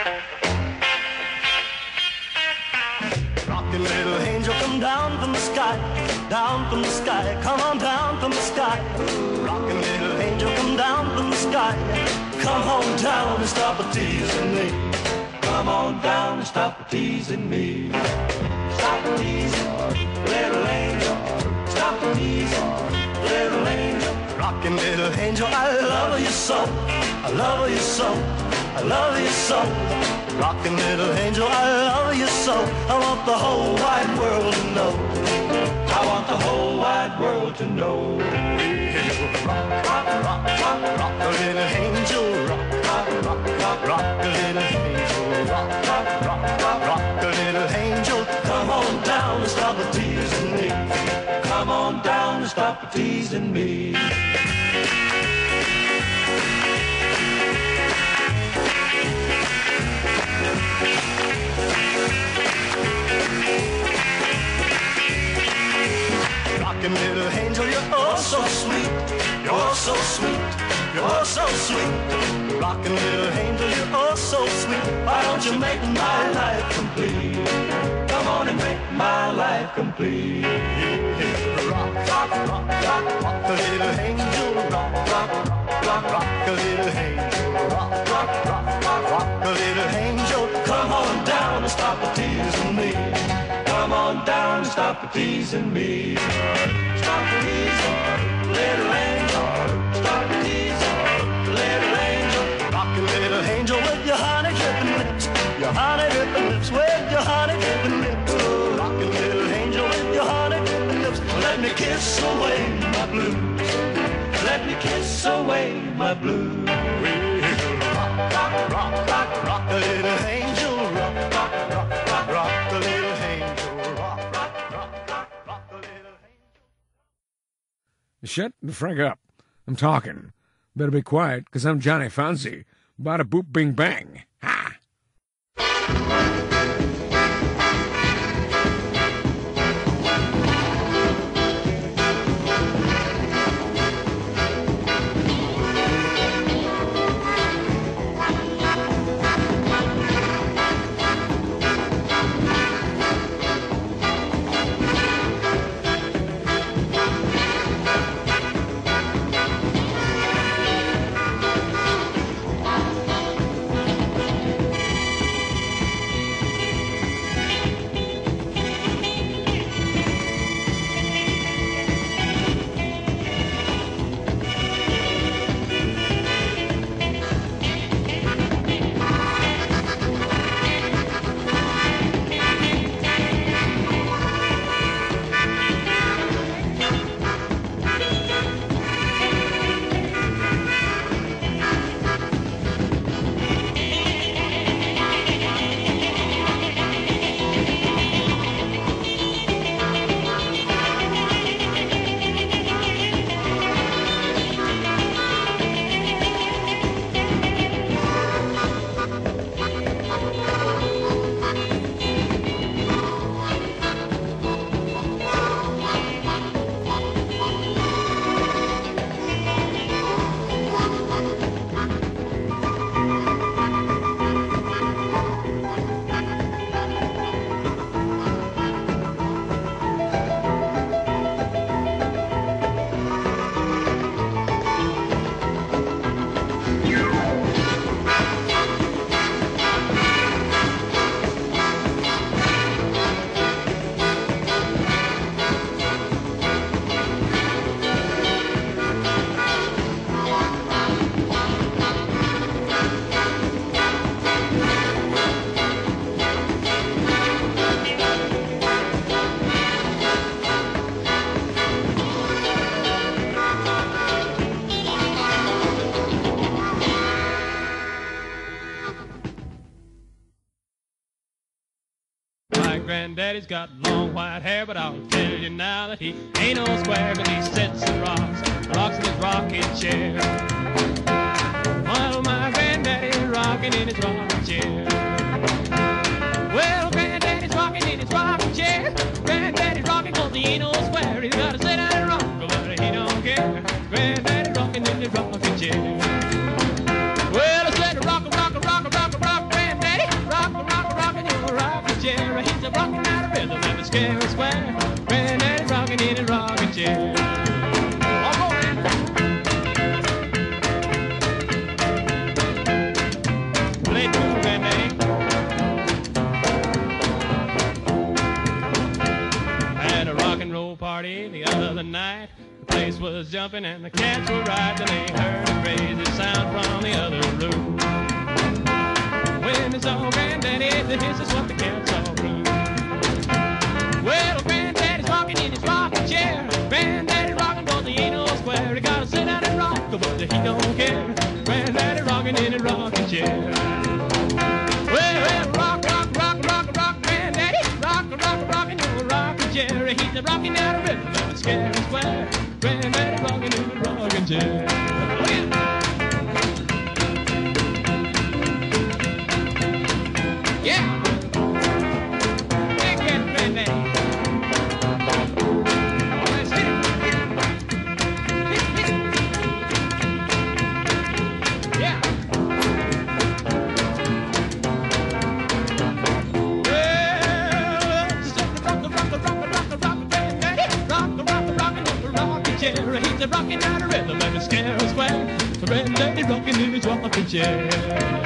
Rockin' little angel, come down from the sky, down from the sky, come on down from the sky. Rockin' little angel, come down from the sky, come on down and stop teasing me. Come on down and stop teasing me. Stop teasing, little angel, stop teasing, little angel. Rockin' little angel, I love you so, I love you so, I love you so. Rockin' little angel, I love you so. I want the whole wide world to know. I want the whole wide world to know. Rock, rock, rock, rock, rock a little angel. Rock, rock, rock, rock, rock a little angel. Rock, rock, rock, rock, rock a little angel. Come on down and stop teasing me. Come on down and stop teasing me. Rockin' little angel, you're oh so sweet, you're so sweet, you're so sweet. Rockin' little angel, you're oh so sweet. Why don't you make my life complete? Come on and make my life complete. Rock, rock, rock, rock, rock a little angel. Rock, rock, rock, rock a little angel. Rock, rock, rock, rock, rock a little angel. Come on down and stop teasing me. Come on down and stop teasing me. Stop teasing, little angel. Stop teasing, little angel. Rockin' little angel with your honey drippin' lips. Your honey drippin' lips with your honey drippin' lips. Rockin' little angel with your honey drippin' lips. Let me kiss away my blues. Let me kiss away my blues. Rock, rock, rock, rock, rock a little angel. Rock, rock, rock, rock, rock a little angel. Rock, rock, rock, rock, rock a little angel. Shut the frig up. I'm talking. Better be quiet, 'cause I'm Johnny Fonzie. Bada boop bing bang. Ha! Granddaddy's got long white hair, but I'll tell you now that he ain't no square, 'cause he sits and rocks in his rocking chair. While my granddaddy's rocking in his rocking chair. Well, granddaddy's rocking in his rocking chair. Granddaddy's rocking 'cause he ain't no square. He's gotta sit down and rock, but he don't care. Granddaddy's rocking in his rocking chair. Well, I said rock, rock, rock, rock, rock, rock, granddaddy. was jumping and the cats were riding. They heard a crazy sound from the other room. When they saw Granddaddy, this is what the cats all grew. Well, Granddaddy's rocking in his rocking chair. Granddaddy rocking, but he ain't no square. He gotta sit down and rock, but he don't care. Granddaddy rocking in his rocking chair. Well, rock, rock, rock, rock, rock, Granddaddy. Rock, rock, rocking your rocking chair. He's a rocking out of rhythm and a scary square. Granddaddy rocking in his rocking chair. Oh, yeah. Yeah. Big cat Granddaddy. Let's hit it. Hit it. Yeah. Well, step the rock, Granddaddy. Rock, chair. He's a rocking out a rhythm and a scary square. Granddaddy rocking in his rocking chair.